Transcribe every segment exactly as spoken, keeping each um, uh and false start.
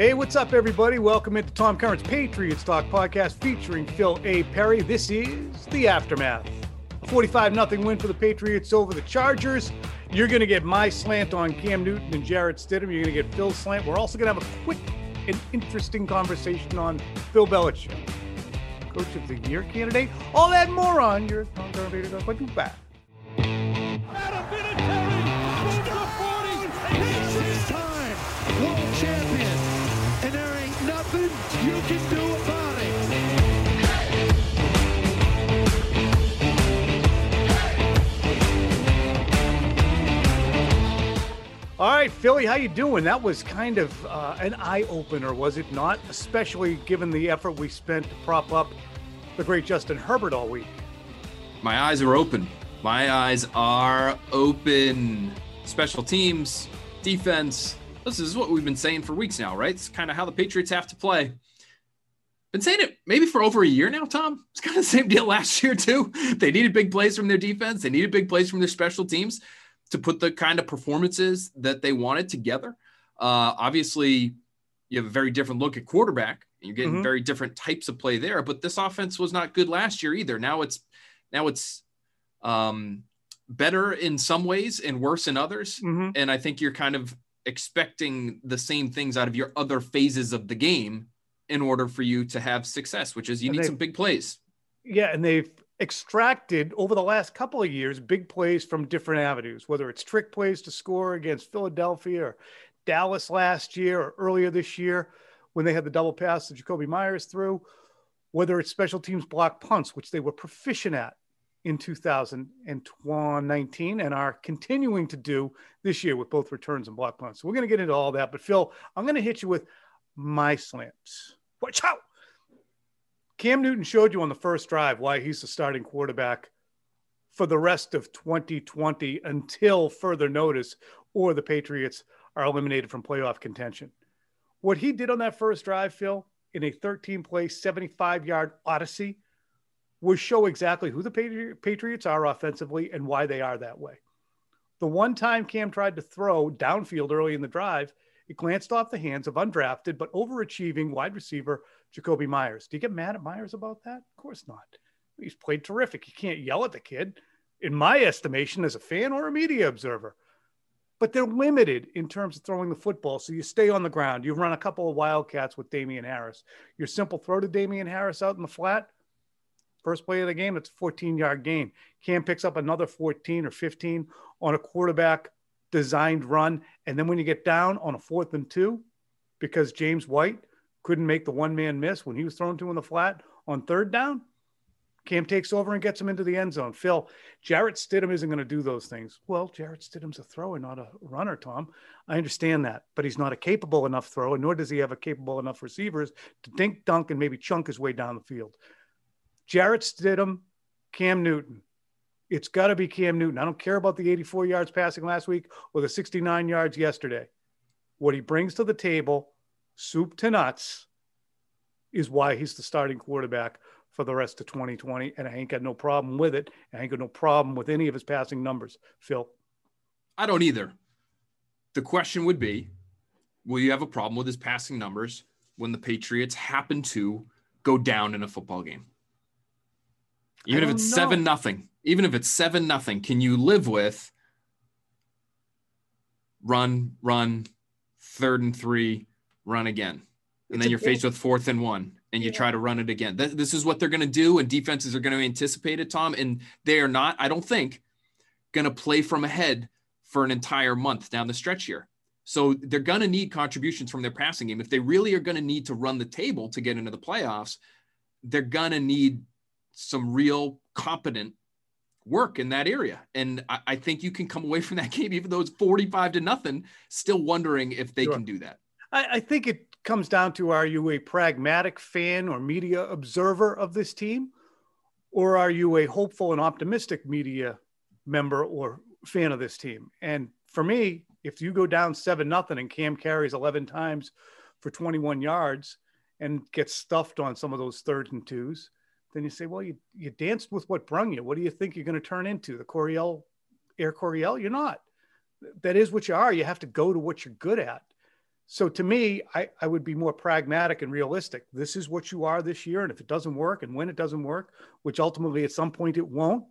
Hey, what's up, everybody? Welcome into Tom Curran's Patriots Talk podcast featuring Phil A. Perry. This is The Aftermath. A forty-five nothing win for the Patriots over the Chargers. You're going to get my slant on Cam Newton and Jarrett Stidham. You're going to get Phil's slant. We're also going to have a quick and interesting conversation on Bill Belichick, Coach of the Year candidate. All that and more on your Tom Curran Patriots Talk. We'll back. Adam Vinatieri moves to forty. Patriots time. World champion. And there ain't nothing you can do about it. All right, Philly, how you doing? That was kind of uh, an eye-opener, was it not? Especially given the effort we spent to prop up the great Justin Herbert all week. My eyes are open. My eyes are open. Special teams, defense. This is what we've been saying for weeks now, right? It's kind of how the Patriots have to play. Been saying it maybe for over a year now, Tom. It's kind of the same deal last year, too. They needed big plays from their defense. They needed big plays from their special teams to put the kind of performances that they wanted together. Uh, obviously, you have a very different look at quarterback. And you're getting mm-hmm. very different types of play there. But this offense was not good last year either. Now it's now it's um, better in some ways and worse in others. Mm-hmm. And I think you're kind of expecting the same things out of your other phases of the game in order for you to have success, which is you and need some big plays. Yeah. And they've extracted over the last couple of years, big plays from different avenues, whether it's trick plays to score against Philadelphia or Dallas last year or earlier this year when they had the double pass that Jacoby Myers threw, whether it's special teams block punts, which they were proficient at in two thousand nineteen and are continuing to do this year with both returns and block punts. So we're going to get into all that. But, Phil, I'm going to hit you with my slants. Watch out. Cam Newton showed you on the first drive why he's the starting quarterback for the rest of twenty twenty until further notice or the Patriots are eliminated from playoff contention. What he did on that first drive, Phil, in a thirteen-play, seventy-five-yard odyssey, will show exactly who the Patriots are offensively and why they are that way. The one time Cam tried to throw downfield early in the drive, it glanced off the hands of undrafted but overachieving wide receiver Jacoby Myers. Do you get mad at Myers about that? Of course not. He's played terrific. You can't yell at the kid, in my estimation, as a fan or a media observer. But they're limited in terms of throwing the football, so you stay on the ground. You run a couple of wildcats with Damian Harris. Your simple throw to Damian Harris out in the flat, first play of the game, it's a fourteen-yard gain. Cam picks up another fourteen or fifteen on a quarterback-designed run. And then when you get down on a fourth and two, because James White couldn't make the one-man miss when he was thrown to in the flat on third down, Cam takes over and gets him into the end zone. Phil, Jarrett Stidham isn't going to do those things. Well, Jarrett Stidham's a thrower, not a runner, Tom. I understand that. But he's not a capable enough thrower, nor does he have a capable enough receivers to dink, dunk, and maybe chunk his way down the field. Jarrett Stidham, Cam Newton. It's got to be Cam Newton. I don't care about the eighty-four yards passing last week or the sixty-nine yards yesterday. What he brings to the table, soup to nuts, is why he's the starting quarterback for the rest of twenty twenty, and I ain't got no problem with it. I ain't got no problem with any of his passing numbers. Phil? I don't either. The question would be, will you have a problem with his passing numbers when the Patriots happen to go down in a football game? Even if it's know. seven nothing, even if it's seven nothing, can you live with run, run, third and three, run again? And it's then you're faced with fourth and one, and you yeah. try to run it again. Th- this is what they're going to do, and defenses are going to anticipate it, Tom. And they are not, I don't think, going to play from ahead for an entire month down the stretch here. So they're going to need contributions from their passing game. If they really are going to need to run the table to get into the playoffs, they're going to need some real competent work in that area. And I, I think you can come away from that game, even though it's forty-five to nothing, still wondering if they sure. can do that. I, I think it comes down to, are you a pragmatic fan or media observer of this team? Or are you a hopeful and optimistic media member or fan of this team? And for me, if you go down seven nothing and Cam carries eleven times for twenty-one yards and gets stuffed on some of those thirds and twos, then you say, well, you, you danced with what brung you. What do you think you're going to turn into? The Coryell, Air Coryell? You're not. That is what you are. You have to go to what you're good at. So to me, I, I would be more pragmatic and realistic. This is what you are this year. And if it doesn't work, and when it doesn't work, which ultimately at some point it won't,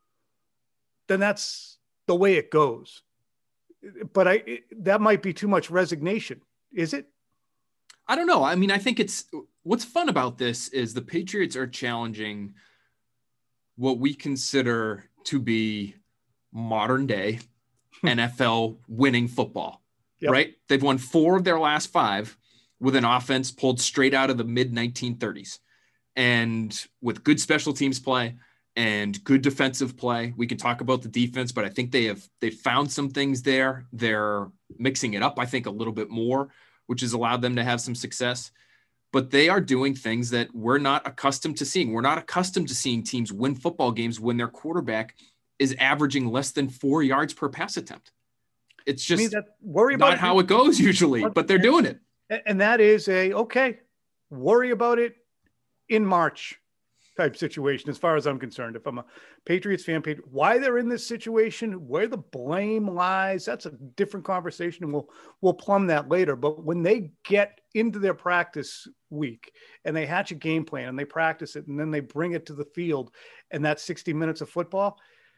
then that's the way it goes. But I it, that might be too much resignation. Is it? I don't know. I mean, I think it's what's fun about this is the Patriots are challenging what we consider to be modern day N F L winning football. Yep. Right? They've won four of their last five with an offense pulled straight out of the mid nineteen thirties and with good special teams play and good defensive play. We can talk about the defense, but I think they have, they found some things there. They're mixing it up, I think, a little bit more, which has allowed them to have some success, but they are doing things that we're not accustomed to seeing. We're not accustomed to seeing teams win football games when their quarterback is averaging less than four yards per pass attempt. It's just I mean, that, worry about not it. how it goes usually, but they're doing it. And that is a, okay, worry about it in March type situation, as far as I'm concerned. If I'm a Patriots fan, why they're in this situation, where the blame lies, that's a different conversation, and we'll, we'll plumb that later. But when they get into their practice week and they hatch a game plan and they practice it and then they bring it to the field and that's sixty minutes of football,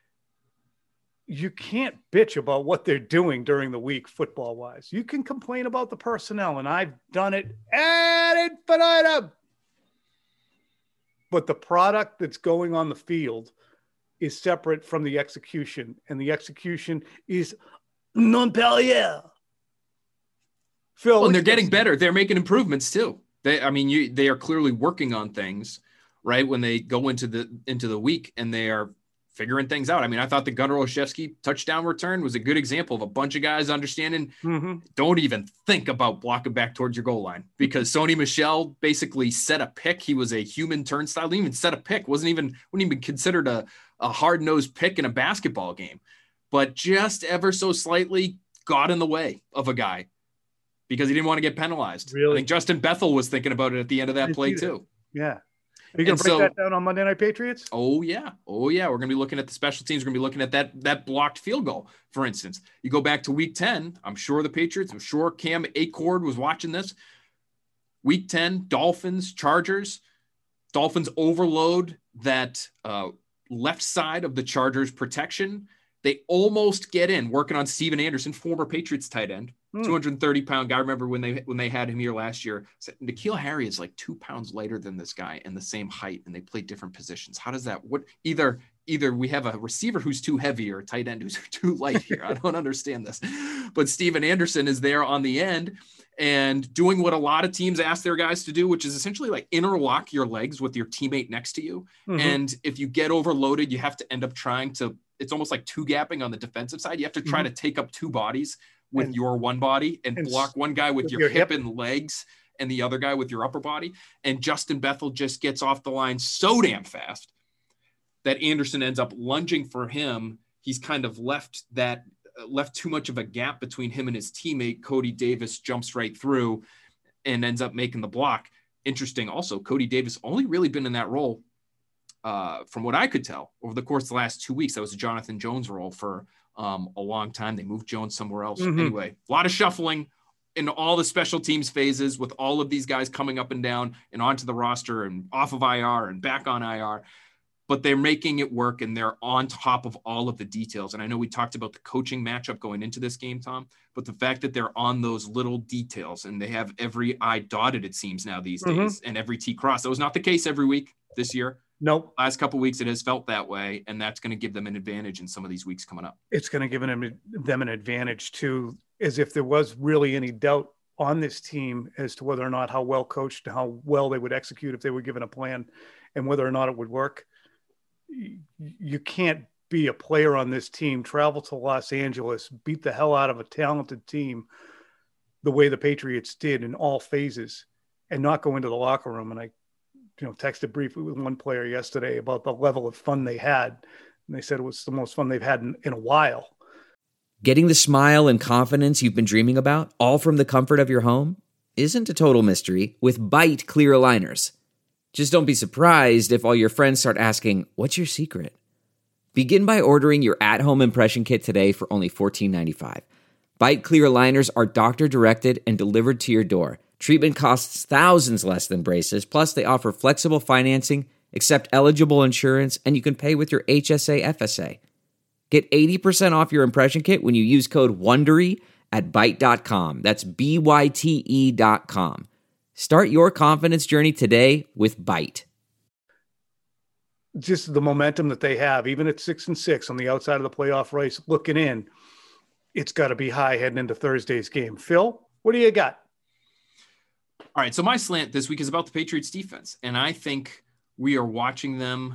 you can't bitch about what they're doing during the week football wise. You can complain about the personnel, and I've done it ad infinitum. But the product that's going on the field is separate from the execution, and the execution is non pareil. Phil, well, and they're getting better. They're making improvements too. They, I mean, you, they are clearly working on things, right? When they go into the into the week and they are figuring things out. I mean, I thought the Gunnar Olszewski touchdown return was a good example of a bunch of guys understanding, mm-hmm. don't even think about blocking back towards your goal line, because Sony Michel basically set a pick. He was a human turnstile. Didn't even set a pick. Wasn't even, wouldn't even considered a, a hard-nosed pick in a basketball game, but just ever so slightly got in the way of a guy because he didn't want to get penalized. Really? I think Justin Bethel was thinking about it at the end of that play too. Yeah. Are you going to break so, that down on Monday Night Patriots? Oh, yeah. Oh, yeah. We're going to be looking at the special teams. We're going to be looking at that that blocked field goal, for instance. You go back to week ten. I'm sure the Patriots, I'm sure Cam Acord was watching this. Week ten, Dolphins, Chargers. Dolphins overload that uh, left side of the Chargers protection. They almost get in, working on Steven Anderson, former Patriots tight end. two hundred thirty pound guy. I remember when they when they had him here last year. N'Keal Harry is like two pounds lighter than this guy and the same height, and they play different positions. How does that? What either either we have a receiver who's too heavy or a tight end who's too light here. I don't understand this. But Steven Anderson is there on the end and doing what a lot of teams ask their guys to do, which is essentially like interlock your legs with your teammate next to you. Mm-hmm. And if you get overloaded, you have to end up trying to. It's almost like two gapping on the defensive side. You have to try mm-hmm. to take up two bodies with and, your one body and, and block one guy with, with your, your hip, hip and legs and the other guy with your upper body. And Justin Bethel just gets off the line so damn fast that Anderson ends up lunging for him. He's kind of left that uh, left too much of a gap between him and his teammate. Cody Davis jumps right through and ends up making the block. Interesting. Also, Cody Davis only really been in that role uh, from what I could tell over the course of the last two weeks. That was a Jonathan Jones role for um, a long time. They moved Jones somewhere else. Mm-hmm. Anyway, a lot of shuffling in all the special teams phases with all of these guys coming up and down and onto the roster and off of I R and back on I R, but they're making it work and they're on top of all of the details. And I know we talked about the coaching matchup going into this game, Tom, but the fact that they're on those little details and they have every I dotted, it seems now these mm-hmm. days, and every T crossed. That was not the case every week this year. Nope. Last couple of weeks, it has felt that way, and that's going to give them an advantage in some of these weeks coming up. It's going to give them, them an advantage, too, as if there was really any doubt on this team as to whether or not how well coached, how well they would execute if they were given a plan, and whether or not it would work. You can't be a player on this team, travel to Los Angeles, beat the hell out of a talented team the way the Patriots did in all phases, and not go into the locker room. And I you know, texted briefly with one player yesterday about the level of fun they had. And they said it was the most fun they've had in, in a while. Getting the smile and confidence you've been dreaming about, all from the comfort of your home, isn't a total mystery with Byte clear aligners. Just don't be surprised if all your friends start asking, what's your secret? Begin by ordering your at-home impression kit today for only fourteen ninety-five. Bite Clear aligners are doctor-directed and delivered to your door. Treatment costs thousands less than braces, plus they offer flexible financing, accept eligible insurance, and you can pay with your H S A F S A. Get eighty percent off your impression kit when you use code WONDERY at Byte dot com. That's B Y T E dot com. Start your confidence journey today with Byte. Just the momentum that they have, even at six and six on the outside of the playoff race, looking in, it's got to be high heading into Thursday's game. Phil, what do you got? All right, so my slant this week is about the Patriots defense, and I think we are watching them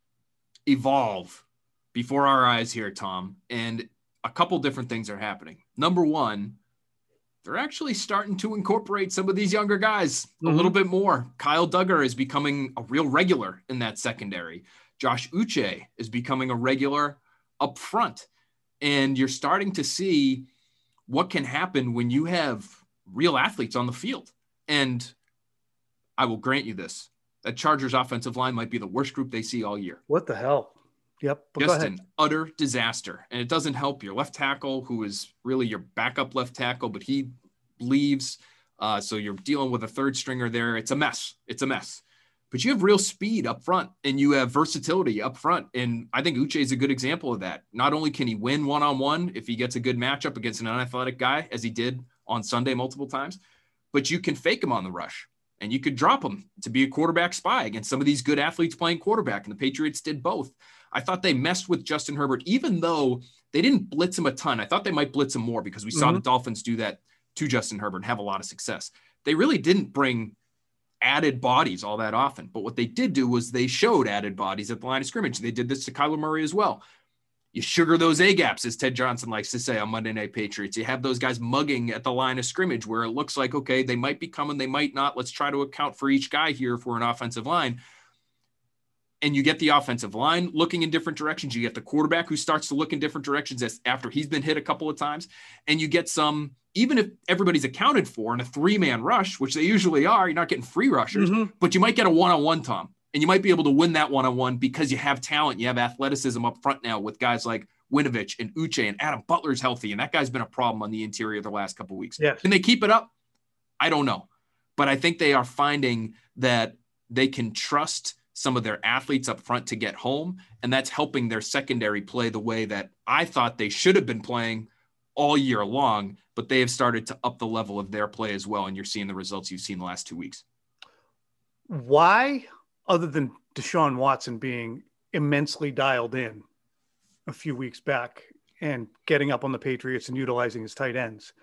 evolve before our eyes here, Tom, and a couple different things are happening. Number one, they're actually starting to incorporate some of these younger guys a mm-hmm. little bit more. Kyle Duggar is becoming a real regular in that secondary. Josh Uche is becoming a regular up front, and you're starting to see what can happen when you have real athletes on the field. And I will grant you this, that Chargers offensive line might be the worst group they see all year. What the hell? Yep. Just an utter disaster. And it doesn't help your left tackle, who is really your backup left tackle, but he leaves. Uh, so you're dealing with a third stringer there. It's a mess. It's a mess. But you have real speed up front, and you have versatility up front. And I think Uche is a good example of that. Not only can he win one-on-one if he gets a good matchup against an unathletic guy, as he did on Sunday multiple times, but you can fake him on the rush, and you could drop him to be a quarterback spy against some of these good athletes playing quarterback. And the Patriots did both. I thought they messed with Justin Herbert, even though they didn't blitz him a ton. I thought they might blitz him more because we mm-hmm. saw the Dolphins do that to Justin Herbert and have a lot of success. They really didn't bring added bodies all that often. But what they did do was they showed added bodies at the line of scrimmage. They did this to Kyler Murray as well. You sugar those A-gaps, as Ted Johnson likes to say on Monday Night Patriots. You have those guys mugging at the line of scrimmage where it looks like, okay, they might be coming, they might not. Let's try to account for each guy here if we're an offensive line. And you get the offensive line looking in different directions. You get the quarterback who starts to look in different directions as, after he's been hit a couple of times. And you get some, even if everybody's accounted for in a three-man rush, which they usually are, you're not getting free rushers, mm-hmm. but you might get a one-on-one, Tom. And you might be able to win that one-on-one because you have talent. You have athleticism up front now with guys like Winovich and Uche, and Adam Butler's healthy. And that guy's been a problem on the interior the last couple of weeks. Yes. Can they keep it up? I don't know. But I think they are finding that they can trust some of their athletes up front to get home. And that's helping their secondary play the way that I thought they should have been playing all year long. But they have started to up the level of their play as well. And you're seeing the results you've seen the last two weeks. Why? Other than Deshaun Watson being immensely dialed in a few weeks back and getting up on the Patriots and utilizing his tight ends,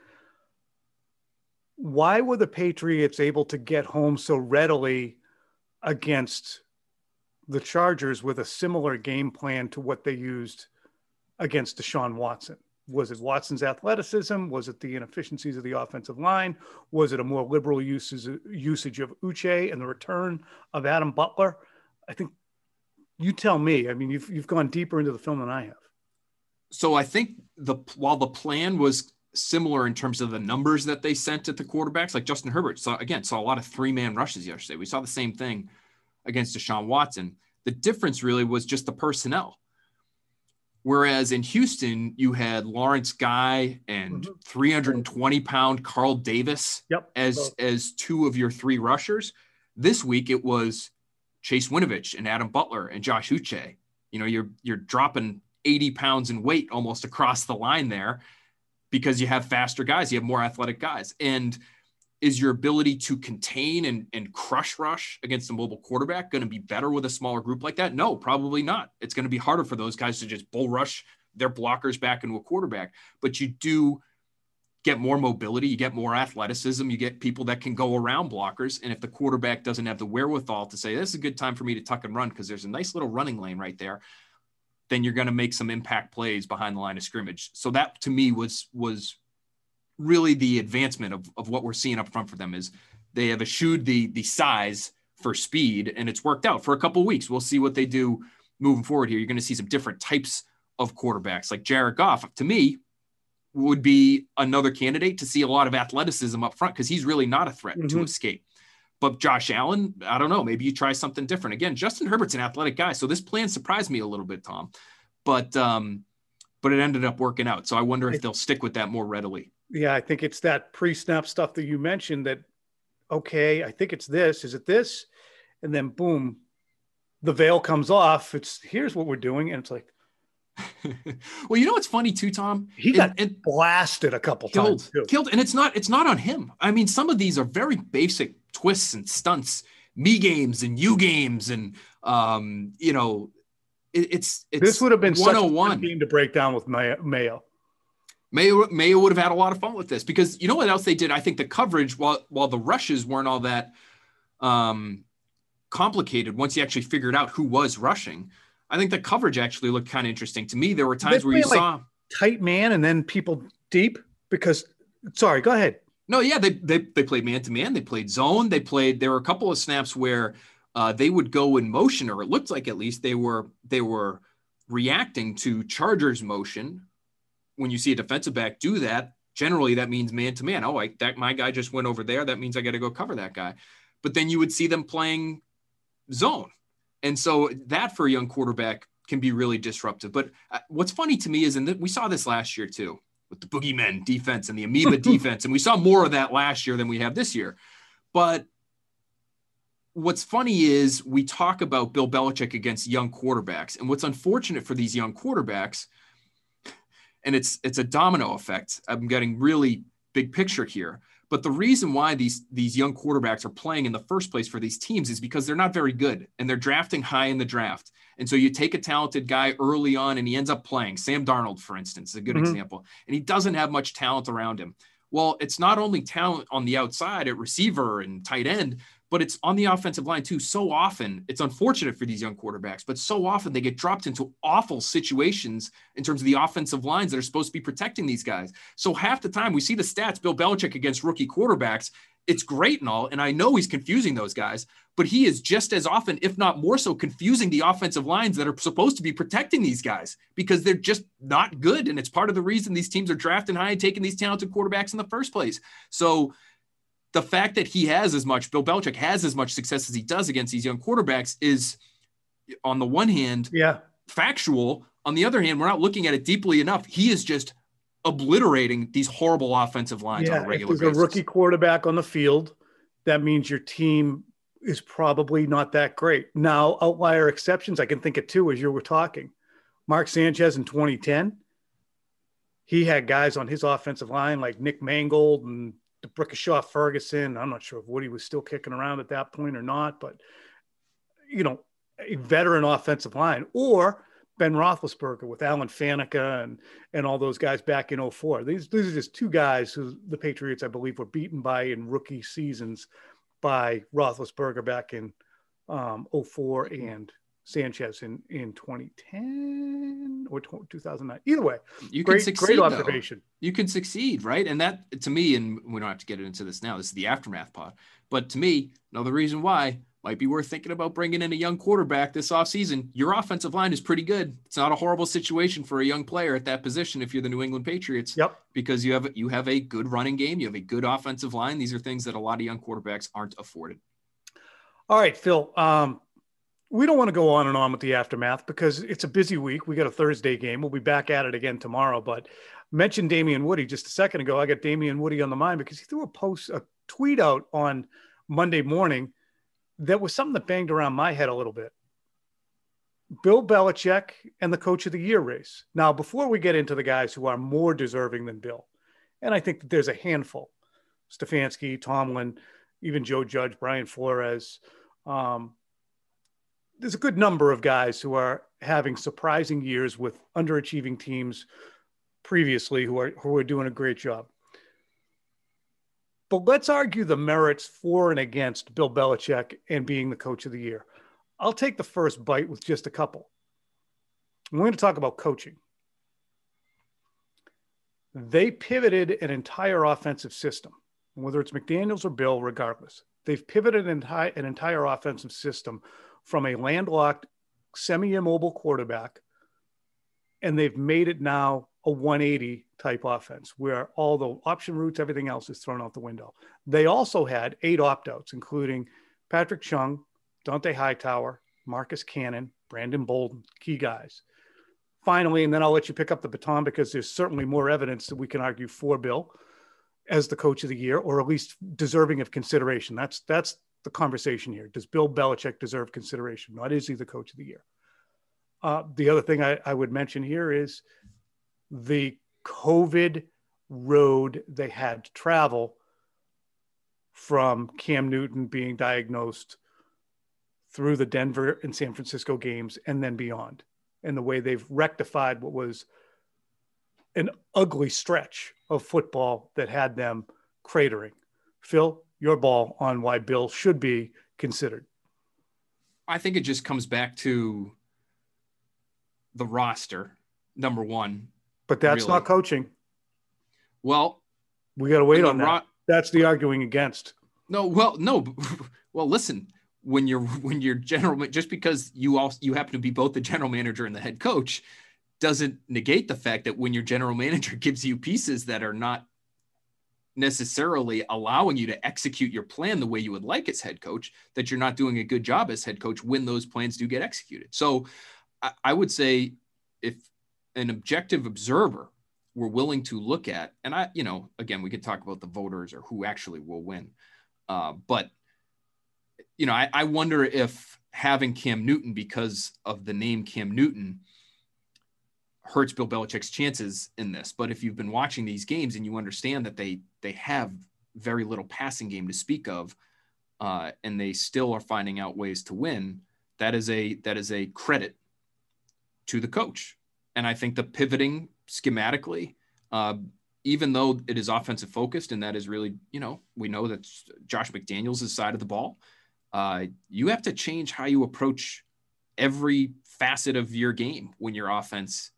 why were the Patriots able to get home so readily against the Chargers with a similar game plan to what they used against Deshaun Watson? Was it Watson's athleticism? Was it the inefficiencies of the offensive line? Was it a more liberal usage, usage of Uche and the return of Adam Butler? I think you tell me. I mean, you've you've gone deeper into the film than I have. So I think the while the plan was similar in terms of the numbers that they sent at the quarterbacks, like Justin Herbert saw again saw a lot of three-man rushes yesterday. We saw the same thing against Deshaun Watson. The difference really was just the personnel. Whereas in Houston, you had Lawrence Guy and mm-hmm. three hundred twenty pound Carl Davis yep. as, so. as two of your three rushers. This week, it was Chase Winovich and Adam Butler and Josh Uche. You know, you're, you're dropping eighty pounds in weight almost across the line there because you have faster guys, you have more athletic guys. And is your ability to contain and, and crush rush against a mobile quarterback going to be better with a smaller group like that? No, probably not. It's going to be harder for those guys to just bull rush their blockers back into a quarterback. But you do get more mobility, you get more athleticism, you get people that can go around blockers. And if the quarterback doesn't have the wherewithal to say, this is a good time for me to tuck and run because there's a nice little running lane right there, then you're going to make some impact plays behind the line of scrimmage. So that to me was was really the advancement of, of what we're seeing up front for them is they have eschewed the the size for speed, and it's worked out for a couple of weeks. We'll see what they do moving forward here. You're going to see some different types of quarterbacks. Like Jared Goff, to me, would be another candidate to see a lot of athleticism up front because he's really not a threat mm-hmm. to escape. But Josh Allen, I don't know, maybe you try something different. Again, Justin Herbert's an athletic guy, so this plan surprised me a little bit, Tom. But um, but it ended up working out. So I wonder if they'll stick with that more readily. Yeah, I think it's that pre-snap stuff that you mentioned that, okay, I think it's this. Is it this? And then boom, the veil comes off. It's here's what we're doing. And it's like, well, you know, what's funny too, Tom, he got and, and blasted a couple killed, times. Too. Killed. And it's not, it's not on him. I mean, some of these are very basic twists and stunts, me games and you games. And, um, you know, it, it's, it's, this would have been such a fun game to break down with Mayo. Mayo, Mayo would have had a lot of fun with this because you know what else they did? I think the coverage, while, while the rushes weren't all that, um, complicated once you actually figured out who was rushing, I think the coverage actually looked kind of interesting to me. There were times where you like saw tight man and then people deep because sorry, go ahead. No, yeah, they they they played man to man. They played zone. They played. There were a couple of snaps where uh, they would go in motion, or it looked like at least they were they were reacting to Chargers motion. When you see a defensive back do that, generally that means man to man. Oh, I, that my guy just went over there. That means I got to go cover that guy. But then you would see them playing zone. And so that for a young quarterback can be really disruptive. But what's funny to me is, and we saw this last year too, with the boogeymen defense and the amoeba defense. And we saw more of that last year than we have this year. But what's funny is we talk about Bill Belichick against young quarterbacks. And what's unfortunate for these young quarterbacks, and it's it's a domino effect. I'm getting really big picture here. But the reason why these, these young quarterbacks are playing in the first place for these teams is because they're not very good and they're drafting high in the draft. And so you take a talented guy early on and he ends up playing. Sam Darnold, for instance, is a good mm-hmm. example. And he doesn't have much talent around him. Well, it's not only talent on the outside at receiver and tight end, but it's on the offensive line too. So often, it's unfortunate for these young quarterbacks, but so often they get dropped into awful situations in terms of the offensive lines that are supposed to be protecting these guys. So half the time we see the stats, Bill Belichick against rookie quarterbacks, it's great and all, and I know he's confusing those guys, but he is just as often, if not more so, confusing the offensive lines that are supposed to be protecting these guys because they're just not good. And it's part of the reason these teams are drafting high and taking these talented quarterbacks in the first place. So the fact that he has as much, Bill Belichick has as much success as he does against these young quarterbacks is, on the one hand, yeah, factual. On the other hand, we're not looking at it deeply enough. He is just obliterating these horrible offensive lines yeah, on a regular if there's basis. A rookie quarterback on the field, that means your team is probably not that great. Now, outlier exceptions, I can think of two as you were talking. Mark Sanchez in twenty ten, he had guys on his offensive line like Nick Mangold and Brickashaw Ferguson. I'm not sure if Woody was still kicking around at that point or not, but, you know, a veteran offensive line, or Ben Roethlisberger with Alan Faneca and, and all those guys back in oh four. These, these are just two guys who the Patriots, I believe, were beaten by in rookie seasons by Roethlisberger back in um, oh four and Sanchez in, in twenty ten or two thousand nine. Either way, you great, can succeed, great observation. Though. You can succeed, right? And that, to me, and we don't have to get into this now, this is the aftermath pod, but to me, another reason why might be worth thinking about bringing in a young quarterback this offseason. Your offensive line is pretty good. It's not a horrible situation for a young player at that position if you're the New England Patriots. Yep. Because you have you have a good running game, you have a good offensive line. These are things that a lot of young quarterbacks aren't afforded. All right, Phil. Um, we don't want to go on and on with the aftermath because it's a busy week. We got a Thursday game. We'll be back at it again tomorrow. But mentioned Damian Woody just a second ago. I got Damian Woody on the mind because he threw a post, a tweet out on Monday morning that was something that banged around my head a little bit. Bill Belichick and the Coach of the Year race. Now, before we get into the guys who are more deserving than Bill, and I think that there's a handful, Stefanski, Tomlin, even Joe Judge, Brian Flores. Um, there's a good number of guys who are having surprising years with underachieving teams previously who are, who are doing a great job. But let's argue the merits for and against Bill Belichick and being the Coach of the Year. I'll take the first bite with just a couple. I'm going to talk about coaching. They pivoted an entire offensive system, whether it's McDaniels or Bill, regardless. They've pivoted an entire, an entire offensive system from a landlocked, semi-immobile quarterback, and they've made it now a one eighty type offense where all the option routes, everything else is thrown out the window. They also had eight opt-outs, including Patrick Chung, Dante Hightower, Marcus Cannon, Brandon Bolden, key guys. finally, and then I'll let you pick up the baton because there's certainly more evidence that we can argue for Bill as the coach of the year, or at least deserving of consideration. That's that's the conversation here. Does Bill Belichick deserve consideration? Not is he the coach of the year? Uh, the other thing I, I would mention here is the COVID road they had to travel from Cam Newton being diagnosed through the Denver and San Francisco games and then beyond, and the way they've rectified what was an ugly stretch of football that had them cratering. Phil, your ball on why Bill should be considered. I think it just comes back to the roster, number one. But that's really not coaching. Well, we got to wait on that. Ro- that's the arguing against. No, well, no. Well, listen, when you're when you're general, just because you also you happen to be both the general manager and the head coach, doesn't negate the fact that when your general manager gives you pieces that are not necessarily allowing you to execute your plan the way you would like as head coach, that you're not doing a good job as head coach when those plans do get executed. So I, I would say if an objective observer were willing to look at, and I, you know, again, we could talk about the voters or who actually will win. Uh, but, you know, I, I wonder if having Cam Newton because of the name Cam Newton hurts Bill Belichick's chances in this. But if you've been watching these games and you understand that they they have very little passing game to speak of, uh, and they still are finding out ways to win, that is a that is a credit to the coach. And I think the pivoting schematically, uh, even though it is offensive focused, and that is really, you know, we know that Josh McDaniels' side of the ball, uh, you have to change how you approach every facet of your game when your offense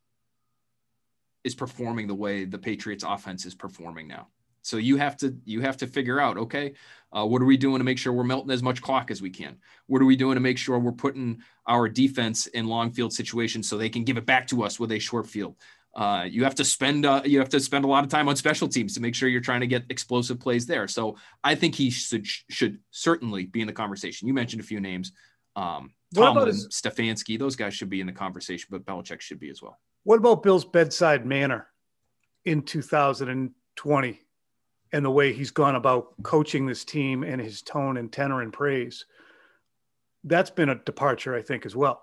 is performing the way the Patriots offense is performing now. So you have to, you have to figure out, okay, uh, what are we doing to make sure we're melting as much clock as we can? What are we doing to make sure we're putting our defense in long field situations so they can give it back to us with a short field? Uh, you have to spend, uh, you have to spend a lot of time on special teams to make sure you're trying to get explosive plays there. So I think he should, should certainly be in the conversation. You mentioned a few names, um, Tomlin, his- Stefanski, those guys should be in the conversation, but Belichick should be as well. What about Bill's bedside manner in two thousand twenty and the way he's gone about coaching this team and his tone and tenor and praise? That's been a departure, I think, as well.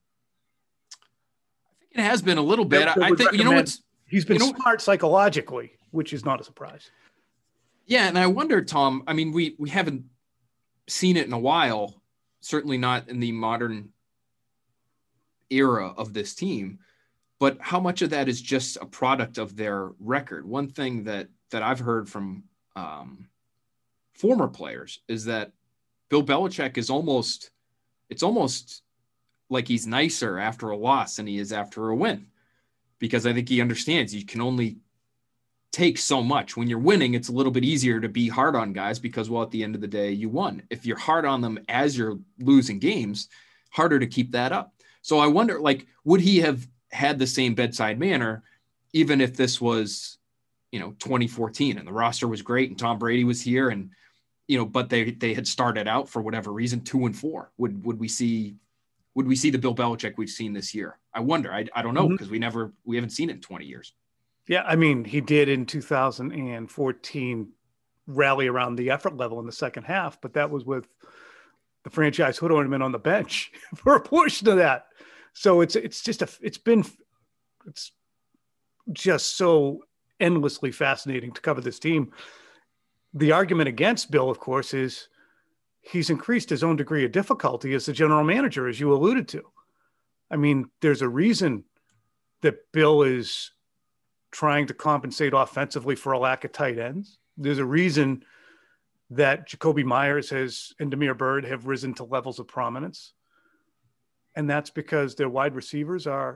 I think it has been a little bit. I think, you know, what's he's been you know, smart psychologically, which is not a surprise. Yeah. And I wonder, Tom, I mean, we, we haven't seen it in a while, certainly not in the modern era of this team. But how much of that is just a product of their record? One thing that that I've heard from um, former players is that Bill Belichick is almost, it's almost like he's nicer after a loss than he is after a win. Because I think he understands you can only take so much. When you're winning, it's a little bit easier to be hard on guys because, well, at the end of the day, you won. If you're hard on them as you're losing games, harder to keep that up. So I wonder, like, would he have had the same bedside manner, even if this was, you know, twenty fourteen and the roster was great and Tom Brady was here and, you know, but they, they had started out for whatever reason, two and four. Would, would we see, would we see the Bill Belichick we've seen this year? I wonder. I, I don't know because mm-hmm. we never, we haven't seen it in twenty years. Yeah. I mean, he did in two thousand fourteen rally around the effort level in the second half, but that was with the franchise hood ornament on the bench for a portion of that. So it's, it's just a, it's been, it's just so endlessly fascinating to cover this team. The argument against Bill, of course, is he's increased his own degree of difficulty as the general manager, as you alluded to. I mean, there's a reason that Bill is trying to compensate offensively for a lack of tight ends. There's a reason that Jacoby Myers has and Damiere Byrd have risen to levels of prominence. And that's because their wide receivers are,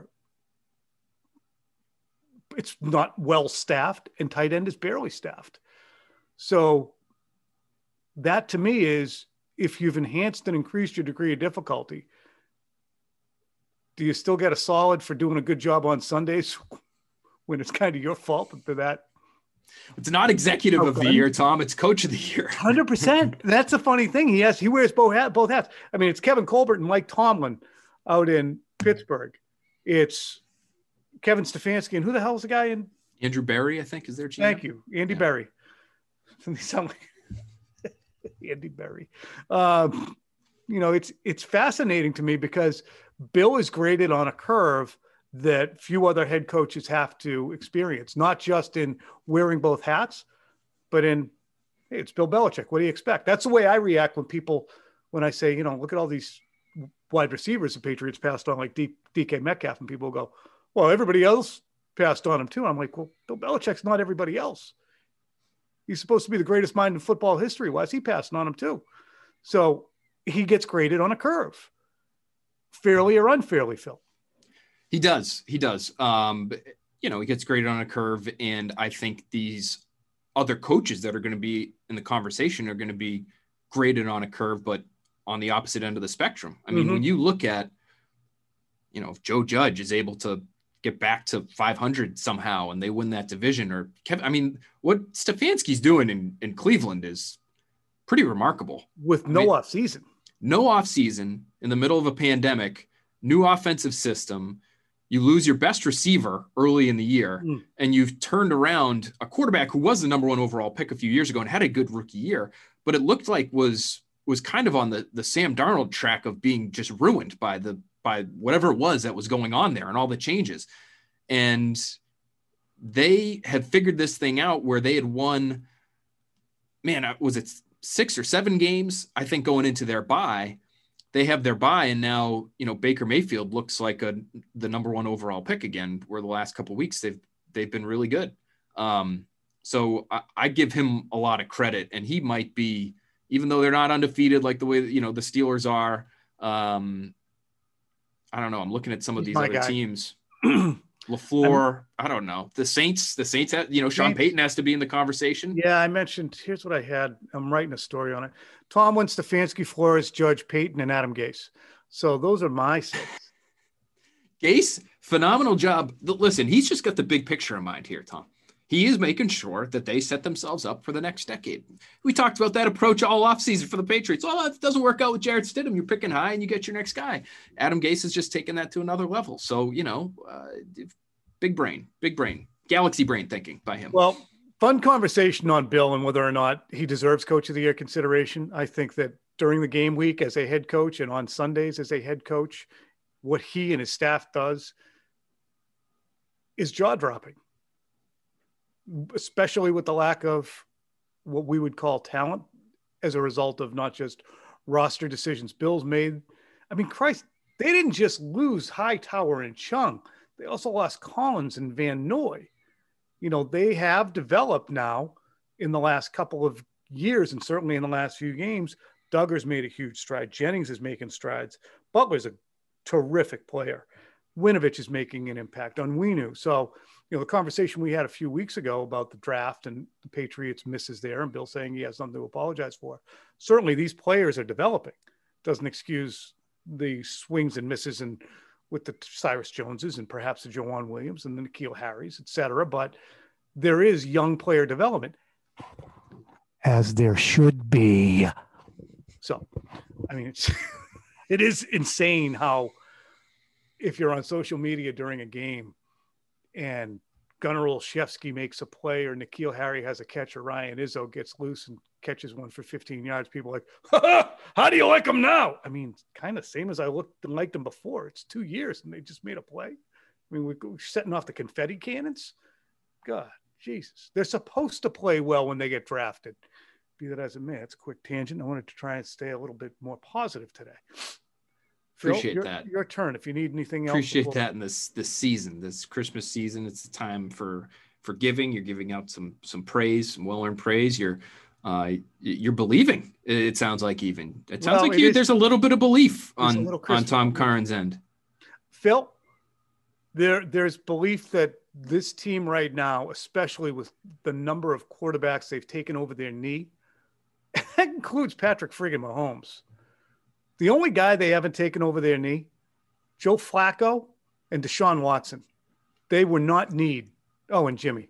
it's not well staffed and tight end is barely staffed. So that to me is, if you've enhanced and increased your degree of difficulty, do you still get a solid for doing a good job on Sundays when it's kind of your fault for that? It's not executive oh, of the year, Tom. It's coach of the year. one hundred percent. That's a funny thing. He has, he wears both hats, both hats. I mean, it's Kevin Colbert and Mike Tomlin out in Pittsburgh. It's Kevin Stefanski, and who the hell is the guy in? Andrew Berry, I think, is their G M. Thank you, Andy yeah. Berry. They sound like Andy Berry. Um, you know, it's it's fascinating to me because Bill is graded on a curve that few other head coaches have to experience, not just in wearing both hats, but in, hey, it's Bill Belichick. What do you expect? That's the way I react when people, when I say, you know, look at all these wide receivers the Patriots passed on, like D- DK Metcalf, and people go, well, everybody else passed on him too. I'm like, well, Bill Belichick's not everybody else. He's supposed to be the greatest mind in football history. Why is he passing on him too? So he gets graded on a curve, fairly or unfairly, Phil. He does. He does. Um, but, you know, he gets graded on a curve. And I think these other coaches that are going to be in the conversation are going to be graded on a curve, but on the opposite end of the spectrum. I mean, mm-hmm. when you look at, you know, if Joe Judge is able to get back to five hundred somehow and they win that division, or Kevin, I mean, what Stefanski's doing in, in Cleveland is pretty remarkable. With no I mean, off season, no off season in the middle of a pandemic, new offensive system. You lose your best receiver early in the year, mm. and you've turned around a quarterback who was the number one overall pick a few years ago and had a good rookie year, but it looked like was was kind of on the, the Sam Darnold track of being just ruined by the by whatever it was that was going on there and all the changes. And they had figured this thing out where they had won, man, was it six or seven games, I think, going into their bye. They have their bye, and now, you know, Baker Mayfield looks like a the number one overall pick again, where the last couple of weeks they've they've been really good. Um, so I, I give him a lot of credit, and he might be, even though they're not undefeated like the way, you know, the Steelers are. Um, I don't know. I'm looking at some of He's these other guy. teams. LaFleur, I don't know. The Saints, the Saints, have, you know, Sean Saints. Payton has to be in the conversation. Yeah, I mentioned, here's what I had. I'm writing a story on it. Tomlin, Stefanski, Flores, Judge, Payton, and Adam Gase. So those are my six. Gase, phenomenal job. Listen, he's just got the big picture in mind here, Tom. He is making sure that they set themselves up for the next decade. We talked about that approach all offseason for the Patriots. Oh, if it doesn't work out with Jarrett Stidham, you're picking high and you get your next guy. Adam Gase is just taking that to another level. So, you know, uh, big brain, big brain, galaxy brain thinking by him. Well, fun conversation on Bill and whether or not he deserves Coach of the Year consideration. I think that during the game week as a head coach and on Sundays as a head coach, what he and his staff does is jaw-dropping, especially with the lack of what we would call talent as a result of not just roster decisions Bill's made. I mean, Christ, they didn't just lose Hightower and Chung. They also lost Collins and Van Noy. You know, they have developed now in the last couple of years, and certainly in the last few games. Duggar's made a huge stride. Jennings is making strides. Butler's a terrific player. Winovich is making an impact on Weenu. So, you know, the conversation we had a few weeks ago about the draft and the Patriots misses there and Bill saying he has something to apologize for. Certainly these players are developing. Doesn't excuse the swings and misses and with the Cyrus Joneses and perhaps the Jawan Williams and the N'Keal Harris, et cetera. But there is young player development. As there should be. So, I mean, it's, it is insane how if you're on social media during a game and Gunnar Olszewski makes a play or N'Keal Harry has a catch or Ryan Izzo gets loose and catches one for fifteen yards, people are like, ha, ha, how do you like them now? I mean, kind of same as I looked and liked them before. It's two years and they just made a play. I mean, we're setting off the confetti cannons. God, Jesus. They're supposed to play well when they get drafted. Be that as it may, it's a quick tangent. I wanted to try and stay a little bit more positive today. Appreciate Phil, your, that. Your turn. If you need anything else. Appreciate before... that in this this season, this Christmas season. It's the time for for giving. You're giving out some some praise, some well-earned praise. You're uh, you're believing. It sounds like even. It sounds well, like you, is, there's a little bit of belief on on Tom Curran's end. Phil, there there's belief that this team right now, especially with the number of quarterbacks they've taken over their knee, that includes Patrick friggin' Mahomes. The only guy they haven't taken over their knee, Joe Flacco and Deshaun Watson. They were not need. Oh, and Jimmy.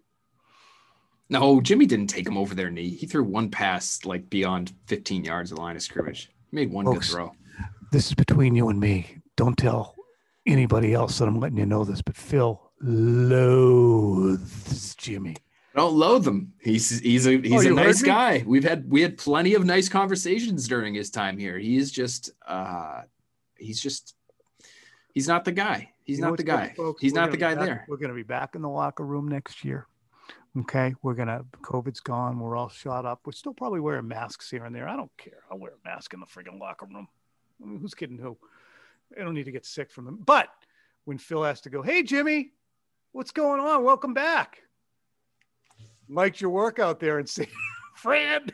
No, Jimmy didn't take him over their knee. He threw one pass like beyond fifteen yards of the line of scrimmage. He made one Folks, good throw. This is between you and me. Don't tell anybody else that I'm letting you know this, but Phil, loathes Jimmy. I don't loathe him. He's he's a he's Oh, a nice me? guy. We've had we had plenty of nice conversations during his time here. He is just uh he's just he's not the guy. He's You know not the what's guy. good, folks? He's We're not the gonna guy be back- there. We're going to be back in the locker room next year. Okay. We're going to, COVID's gone. We're all shot up. We're still probably wearing masks here and there. I don't care. I'll wear a mask in the friggin' locker room. I mean, who's kidding who? I don't need to get sick from them. But when Phil has to go, hey, Jimmy, what's going on? Welcome back. Liked your work out there and say, Fran,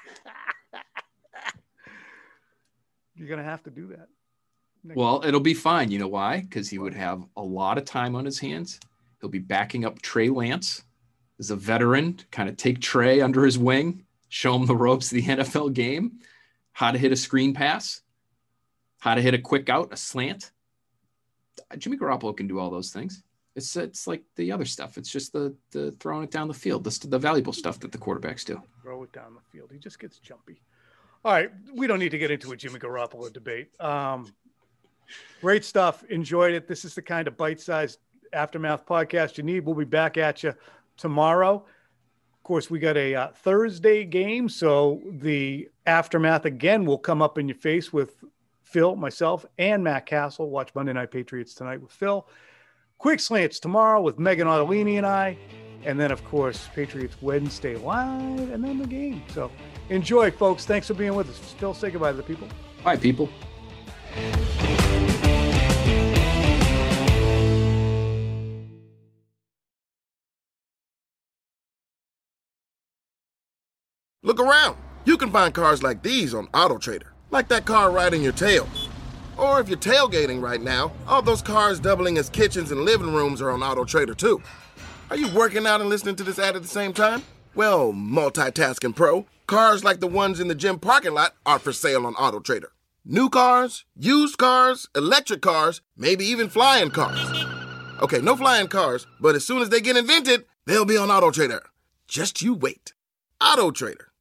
you're going to have to do that. Next Well, it'll be fine. You know why? Because he would have a lot of time on his hands. He'll be backing up Trey Lance as a veteran, kind of take Trey under his wing, show him the ropes of the N F L game, how to hit a screen pass, how to hit a quick out, a slant. Jimmy Garoppolo can do all those things. It's it's like the other stuff. It's just the the throwing it down the field, the, the valuable stuff that the quarterbacks do. Throw it down the field. He just gets jumpy. All right. We don't need to get into a Jimmy Garoppolo debate. Um, great stuff. Enjoyed it. This is the kind of bite-sized Aftermath podcast you need. We'll be back at you tomorrow. Of course, we got a uh, Thursday game, so the Aftermath again will come up in your face with Phil, myself, and Matt Castle. Watch Monday Night Patriots tonight with Phil. Quick Slants tomorrow with Megan Ottolini and I. And then, of course, Patriots Wednesday live and then the game. So enjoy, folks. Thanks for being with us. Phil, say goodbye to the people. Bye, people. Look around. You can find cars like these on AutoTrader, like that car riding your tail. Or if you're tailgating right now, all those cars doubling as kitchens and living rooms are on AutoTrader too. Are you working out and listening to this ad at the same time? Well, multitasking pro, cars like the ones in the gym parking lot are for sale on AutoTrader. New cars, used cars, electric cars, maybe even flying cars. Okay, no flying cars, but as soon as they get invented, they'll be on AutoTrader. Just you wait. AutoTrader.